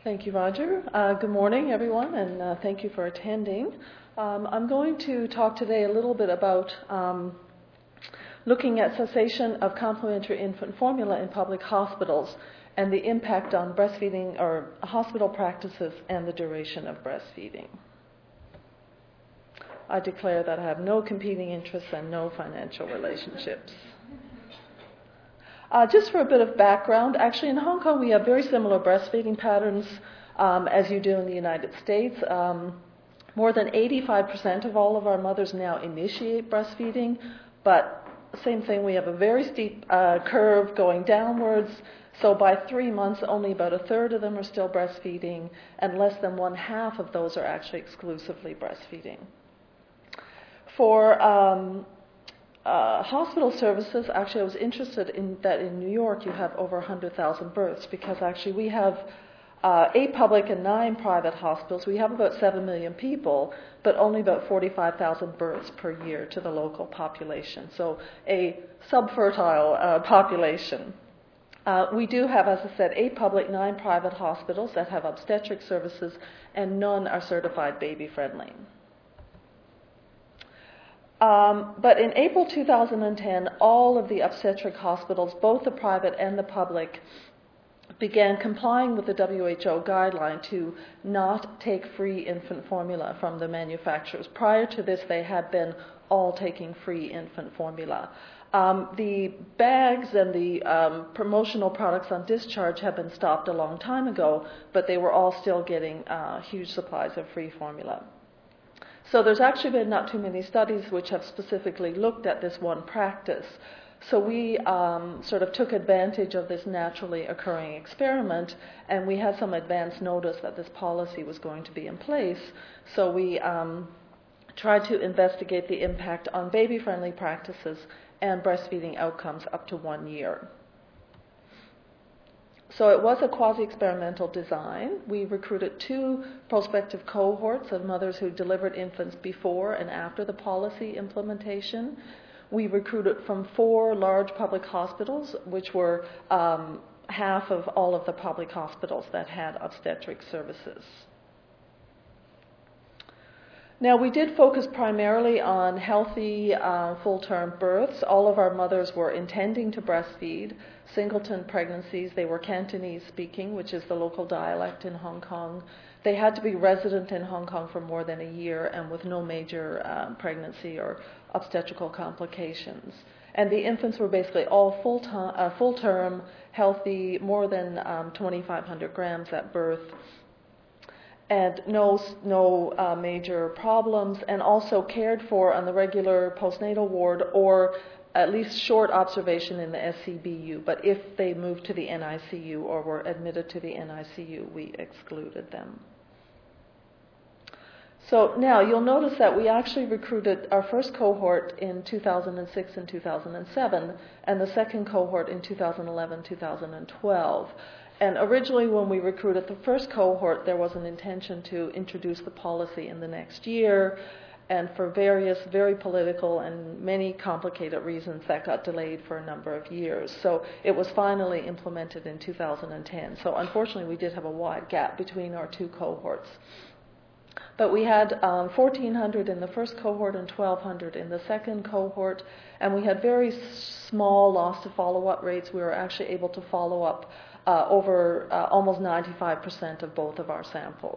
Thank you, Roger. Good morning, everyone, and thank you for attending. I'm going to talk today a little bit about looking at cessation of complementary infant formula in public hospitals and the impact on breastfeeding or hospital practices and the duration of breastfeeding. I declare that I have no competing interests and no financial relationships. Just for a bit of background, actually in Hong Kong we have very similar breastfeeding patterns as you do in the United States. More than 85% of all of our mothers now initiate breastfeeding, but same thing, we have a very steep curve going downwards. So by 3 months, only about a third of them are still breastfeeding, and less than 1/2 of those are actually exclusively breastfeeding. For hospital services, actually I was interested in that in New York you have over 100,000 births, because actually we have 8 public and 9 private hospitals. We have about 7 million people, but only about 45,000 births per year to the local population. So a subfertile population. We do have, as I said, 8 public, 9 private hospitals that have obstetric services, and none are certified baby-friendly. But in April 2010, all of the obstetric hospitals, both the private and the public, began complying with the WHO guideline to not take free infant formula from the manufacturers. Prior to this, they had been all taking free infant formula. The bags and the promotional products on discharge have been stopped a long time ago, but they were all still getting huge supplies of free formula. So there's actually been not too many studies which have specifically looked at this one practice. So we sort of took advantage of this naturally occurring experiment, and we had some advance notice that this policy was going to be in place. So we tried to investigate the impact on baby-friendly practices and breastfeeding outcomes up to 1 year. So it was a quasi-experimental design. We recruited 2 prospective cohorts of mothers who delivered infants before and after the policy implementation. We recruited from 4 large public hospitals, which were half of all of the public hospitals that had obstetric services. Now, we did focus primarily on healthy full-term births. All of our mothers were intending to breastfeed. Singleton pregnancies, they were Cantonese speaking, which is the local dialect in Hong Kong. They had to be resident in Hong Kong for more than a year and with no major pregnancy or obstetrical complications. And the infants were basically all full-term, healthy, more than 2,500 grams at birth, and no major problems, and also cared for on the regular postnatal ward or at least short observation in the SCBU. But if they moved to the NICU or were admitted to the NICU, we excluded them. So now you'll notice that we actually recruited our first cohort in 2006 and 2007, and the second cohort in 2011, 2012. And originally when we recruited the first cohort, there was an intention to introduce the policy in the next year, and for various very political and many complicated reasons that got delayed for a number of years. So it was finally implemented in 2010. So unfortunately we did have a wide gap between our 2 cohorts. But we had 1,400 in the first cohort and 1,200 in the second cohort, and we had very small loss to follow-up rates. We were actually able to follow up over almost 95% of both of our samples.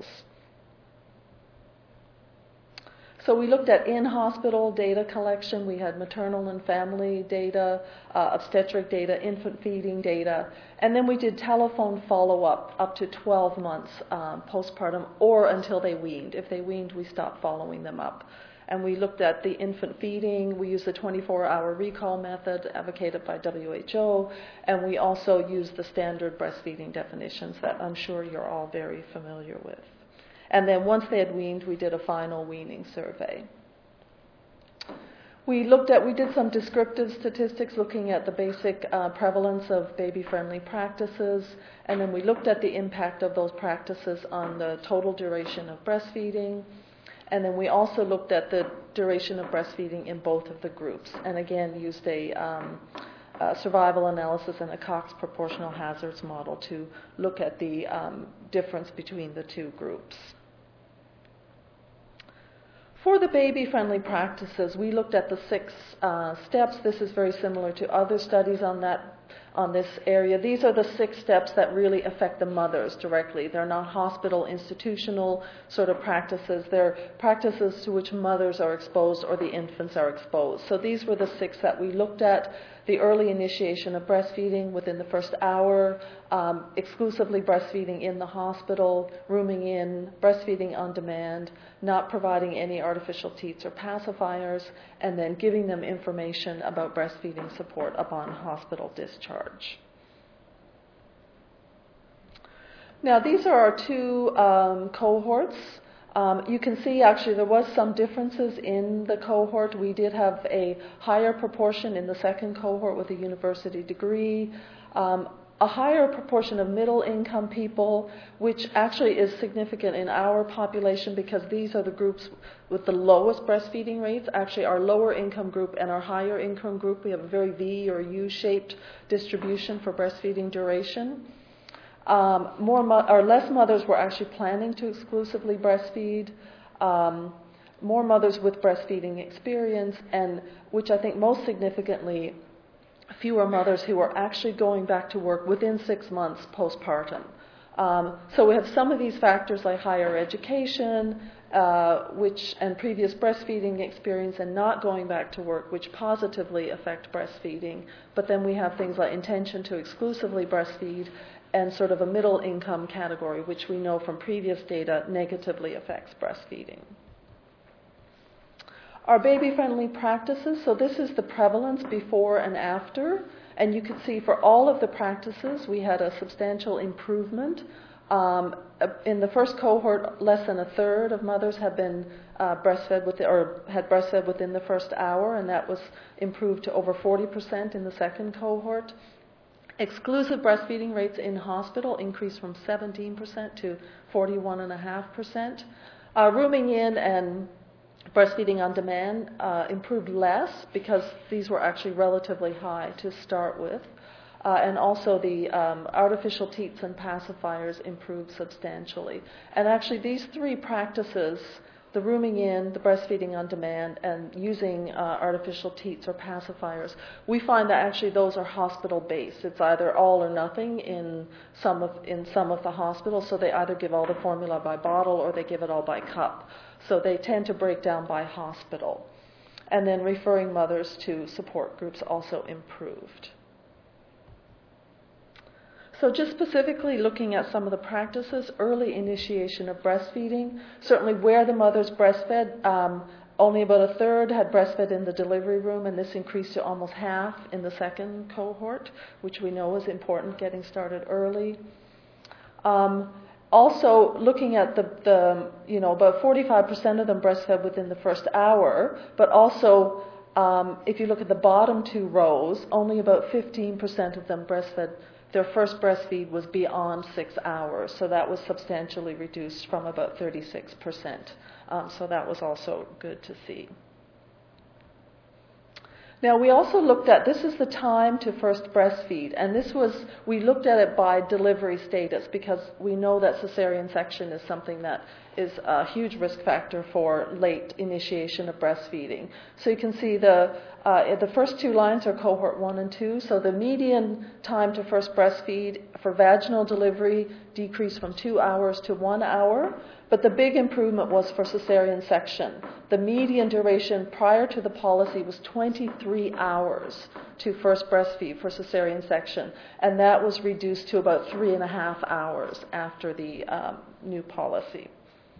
So we looked at in-hospital data collection. We had maternal and family data, obstetric data, infant feeding data, and then we did telephone follow-up up to 12 months postpartum or until they weaned. If they weaned, we stopped following them up. And we looked at the infant feeding. We used the 24-hour recall method advocated by WHO, and we also used the standard breastfeeding definitions that I'm sure you're all very familiar with. And then once they had weaned, we did a final weaning survey. We did some descriptive statistics looking at the basic prevalence of baby-friendly practices, and then we looked at the impact of those practices on the total duration of breastfeeding. And then we also looked at the duration of breastfeeding in both of the groups, and again used a survival analysis and a Cox proportional hazards model to look at the difference between the two groups. For the baby-friendly practices, we looked at the 6 steps. This is very similar to other studies on this area. These are the 6 steps that really affect the mothers directly. They're not hospital, institutional sort of practices. They're practices to which mothers are exposed or the infants are exposed. So these were the 6 that we looked at. The early initiation of breastfeeding within the first hour, exclusively breastfeeding in the hospital, rooming in, breastfeeding on demand, not providing any artificial teats or pacifiers, and then giving them information about breastfeeding support upon hospital discharge. Now, these are our 2 cohorts. You can see actually there was some differences in the cohort. We did have a higher proportion in the second cohort with a university degree, a higher proportion of middle-income people, which actually is significant in our population because these are the groups with the lowest breastfeeding rates. Actually, our lower income group and our higher income group, we have a very V or U-shaped distribution for breastfeeding duration. Less mothers were actually planning to exclusively breastfeed, more mothers with breastfeeding experience, and which I think most significantly, fewer mothers who are actually going back to work within 6 months postpartum. So we have some of these factors like higher education, and previous breastfeeding experience and not going back to work, which positively affect breastfeeding. But then we have things like intention to exclusively breastfeed and sort of a middle income category, which we know from previous data negatively affects breastfeeding. Our baby-friendly practices, so this is the prevalence before and after, and you can see for all of the practices we had a substantial improvement. In the first cohort, less than a third of mothers had been had breastfed within the first hour, and that was improved to over 40% in the second cohort. Exclusive breastfeeding rates in hospital increased from 17% to 41.5%. Rooming in and breastfeeding on demand improved less because these were actually relatively high to start with. And also the artificial teats and pacifiers improved substantially. And actually these 3 practices, the rooming in, the breastfeeding on demand, and using artificial teats or pacifiers, we find that actually those are hospital-based. It's either all or nothing in some of the hospitals, so they either give all the formula by bottle or they give it all by cup. So they tend to break down by hospital. And then referring mothers to support groups also improved. So just specifically looking at some of the practices, early initiation of breastfeeding, certainly where the mothers breastfed, only about a third had breastfed in the delivery room, and this increased to almost half in the second cohort, which we know is important, getting started early. Also, looking at about 45% of them breastfed within the first hour, but also if you look at the bottom 2 rows, only about 15% of them breastfed. Their first breastfeed was beyond 6 hours, so that was substantially reduced from about 36%. So that was also good to see. Now we also looked at, this is the time to first breastfeed, and we looked at it by delivery status because we know that cesarean section is something that is a huge risk factor for late initiation of breastfeeding. So you can see the first 2 lines are cohort 1 and 2, so the median time to first breastfeed for vaginal delivery decreased from 2 hours to 1 hour, but the big improvement was for cesarean section. The median duration prior to the policy was 23 hours to first breastfeed for cesarean section, and that was reduced to about 3.5 hours after the new policy.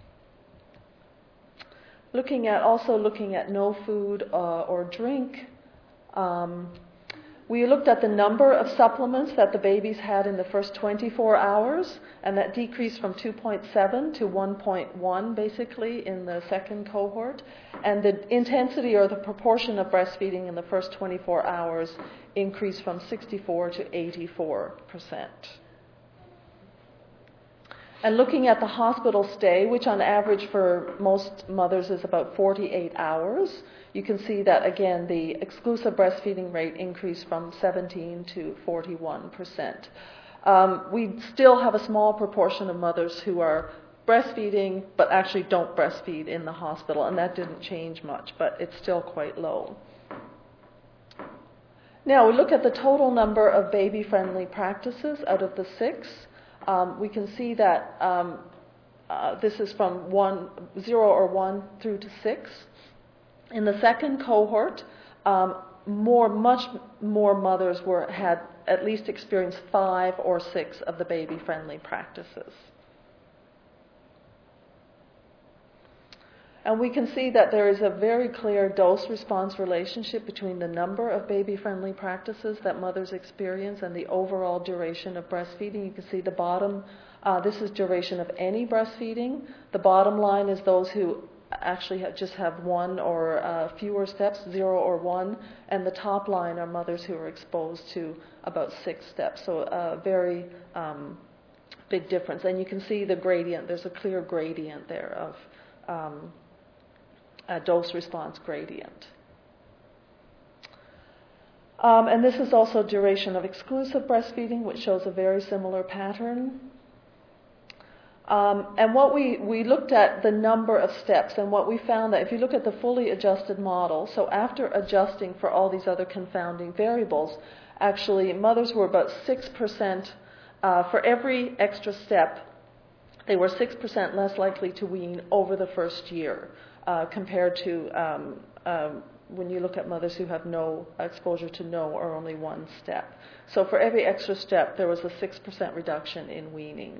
Looking at no food or drink, we looked at the number of supplements that the babies had in the first 24 hours, and that decreased from 2.7 to 1.1 basically in the second cohort. And the intensity or the proportion of breastfeeding in the first 24 hours increased from 64 to 84%. And looking at the hospital stay, which on average for most mothers is about 48 hours, you can see that again the exclusive breastfeeding rate increased from 17 to 41%. We still have a small proportion of mothers who are breastfeeding but actually don't breastfeed in the hospital, and that didn't change much, but it's still quite low. Now we look at the total number of baby-friendly practices out of the 6. We can see that this is from 0 or 1 through to 6. In the second cohort, much more mothers had at least experienced 5 or 6 of the baby-friendly practices. And we can see that there is a very clear dose-response relationship between the number of baby-friendly practices that mothers experience and the overall duration of breastfeeding. You can see the bottom, this is duration of any breastfeeding. The bottom line is those who actually just have 1 or fewer steps, 0 or 1, and the top line are mothers who are exposed to about 6 steps. So a very big difference. And you can see the gradient, there's a clear gradient there of a dose-response gradient. And this is also duration of exclusive breastfeeding, which shows a very similar pattern. And what we looked at the number of steps, and what we found that if you look at the fully adjusted model, so after adjusting for all these other confounding variables, actually mothers were about 6%, for every extra step, they were 6% less likely to wean over the first year. Compared to when you look at mothers who have no exposure to no or only 1 step. So for every extra step, there was a 6% reduction in weaning.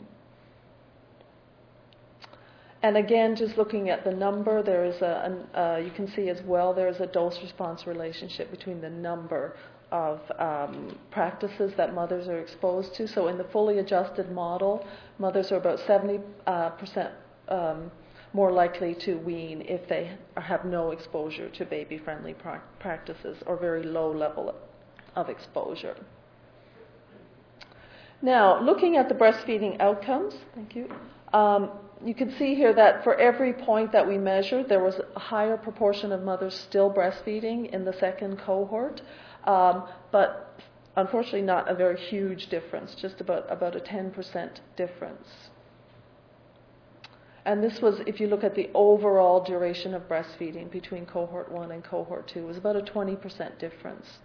And again, just looking at the number, there is you can see as well there is a dose-response relationship between the number of practices that mothers are exposed to. So in the fully adjusted model, mothers are about 70% more likely to wean if they have no exposure to baby-friendly practices or very low level of exposure. Now, looking at the breastfeeding outcomes, thank you. You can see here that for every point that we measured, there was a higher proportion of mothers still breastfeeding in the second cohort, but unfortunately not a very huge difference, just about a 10% difference. And this was, if you look at the overall duration of breastfeeding between cohort 1 and cohort 2, it was about a 20% difference.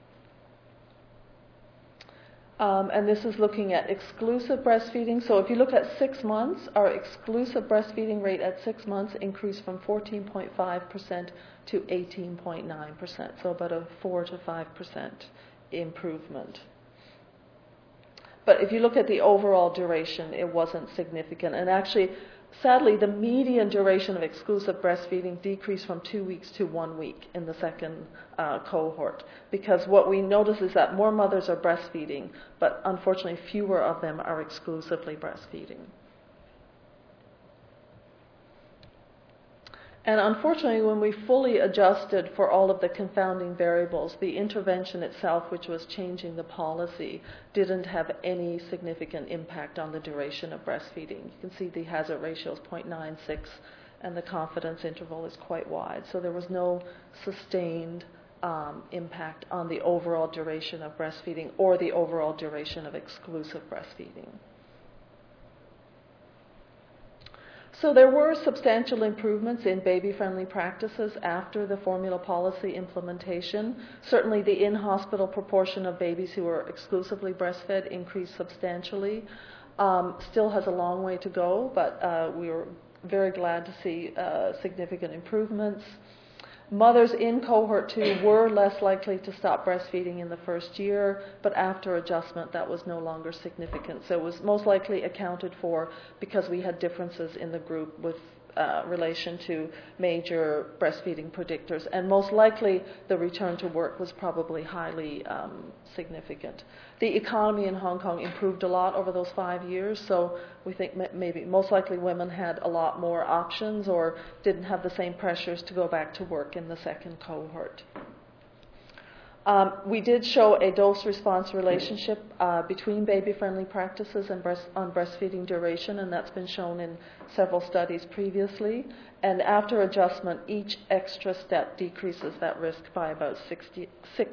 And this is looking at exclusive breastfeeding. So if you look at 6 months, our exclusive breastfeeding rate at 6 months increased from 14.5% to 18.9%, so about a 4 to 5% improvement. But if you look at the overall duration, it wasn't significant. And actually, sadly, the median duration of exclusive breastfeeding decreased from 2 weeks to 1 week in the second cohort, because what we notice is that more mothers are breastfeeding, but unfortunately fewer of them are exclusively breastfeeding. And unfortunately, when we fully adjusted for all of the confounding variables, the intervention itself, which was changing the policy, didn't have any significant impact on the duration of breastfeeding. You can see the hazard ratio is 0.96, and the confidence interval is quite wide. So there was no sustained impact on the overall duration of breastfeeding or the overall duration of exclusive breastfeeding. So there were substantial improvements in baby-friendly practices after the formula policy implementation. Certainly the in-hospital proportion of babies who were exclusively breastfed increased substantially. Still has a long way to go, but we were very glad to see significant improvements. Mothers in cohort 2 were less likely to stop breastfeeding in the first year, but after adjustment that was no longer significant. So it was most likely accounted for because we had differences in the group with relation to major breastfeeding predictors, and most likely the return to work was probably highly significant. The economy in Hong Kong improved a lot over those 5 years, so we think maybe most likely women had a lot more options or didn't have the same pressures to go back to work in the second cohort. We did show a dose-response relationship between baby-friendly practices and breastfeeding duration, and that's been shown in several studies previously. And after adjustment, each extra step decreases that risk by about 66%.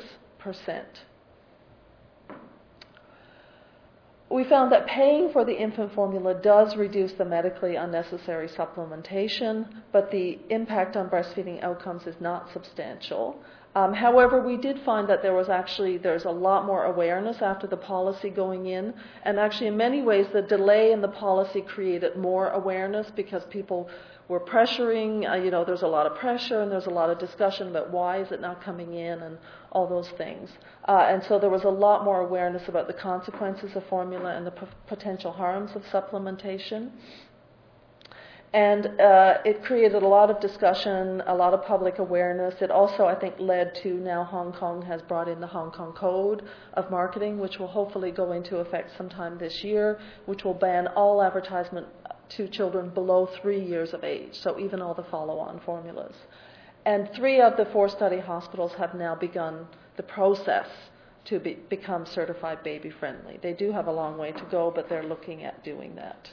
We found that paying for the infant formula does reduce the medically unnecessary supplementation, but the impact on breastfeeding outcomes is not substantial. However, we did find that there's a lot more awareness after the policy going in, and actually in many ways the delay in the policy created more awareness because people were pressuring, there's a lot of pressure and there's a lot of discussion about why is it not coming in and all those things. And so there was a lot more awareness about the consequences of formula and the potential harms of supplementation. And it created a lot of discussion, a lot of public awareness. It also, I think, led to now Hong Kong has brought in the Hong Kong Code of Marketing, which will hopefully go into effect sometime this year, which will ban all advertisement to children below 3 years of age, so even all the follow-on formulas. And 3 of the 4 study hospitals have now begun the process to become certified baby-friendly. They do have a long way to go, but they're looking at doing that.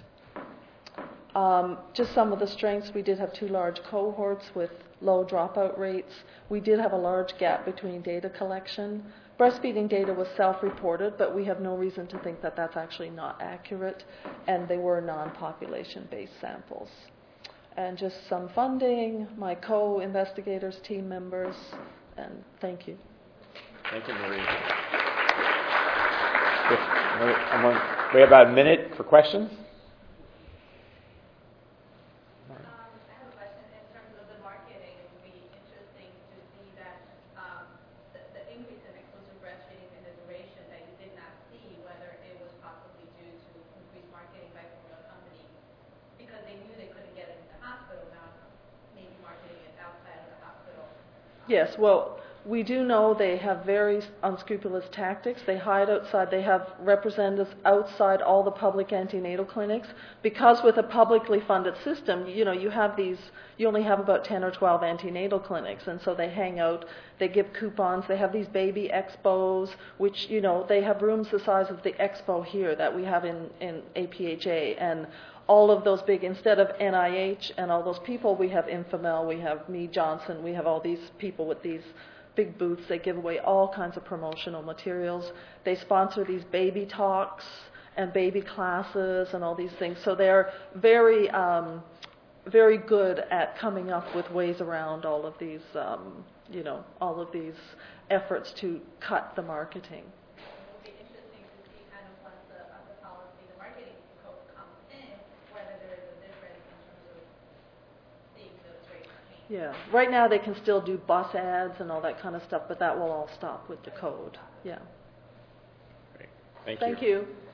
Just some of the strengths, we did have 2 large cohorts with low dropout rates. We did have a large gap between data collection. Breastfeeding data was self-reported, but we have no reason to think that that's actually not accurate, and they were non-population-based samples. And just some funding, my co-investigators, team members, and thank you. Thank you, Marie. We have about a minute for questions. Yes, well, we do know they have very unscrupulous tactics. They hide outside. They have representatives outside all the public antenatal clinics because with a publicly funded system, you only have about 10 or 12 antenatal clinics, and so they hang out. They give coupons. They have these baby expos, which, they have rooms the size of the expo here that we have in APHA, and all of those big, instead of NIH and all those people, we have Infamel, we have Mead Johnson, we have all these people with these big booths. They give away all kinds of promotional materials. They sponsor these baby talks and baby classes and all these things. So they're very, very good at coming up with ways around all of these, all of these efforts to cut the marketing. Yeah. Right now they can still do bus ads and all that kind of stuff, but that will all stop with the code. Yeah. Great. Thank you. Thank you.